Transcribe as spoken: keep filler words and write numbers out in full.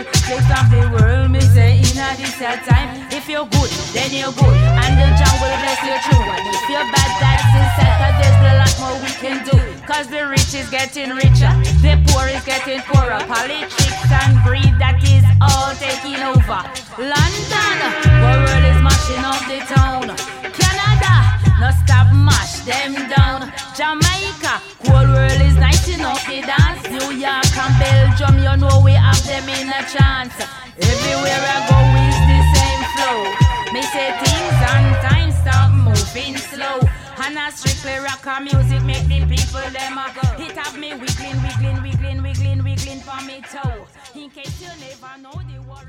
Place of the world, me say in a this your time. If you're good, then you're good, and the Jah will bless you true. And if you're bad, that's the set, cause there's a lot more we can do. Cause the rich is getting richer, the poor is getting poorer. Politics and greed, that is all taking over. London, the world is mashing up the town. Canada, no stop mash them down. Jamaica, whole world is lighting up the dance. New York and Belgium, you know we have them in a chance. Everywhere I go is the same flow. Me say things and time stop moving slow. And I strictly rock and music make the people them a go. It have me wiggling, wiggling, wiggling, wiggling, wiggling for me toe. In case you never know the war.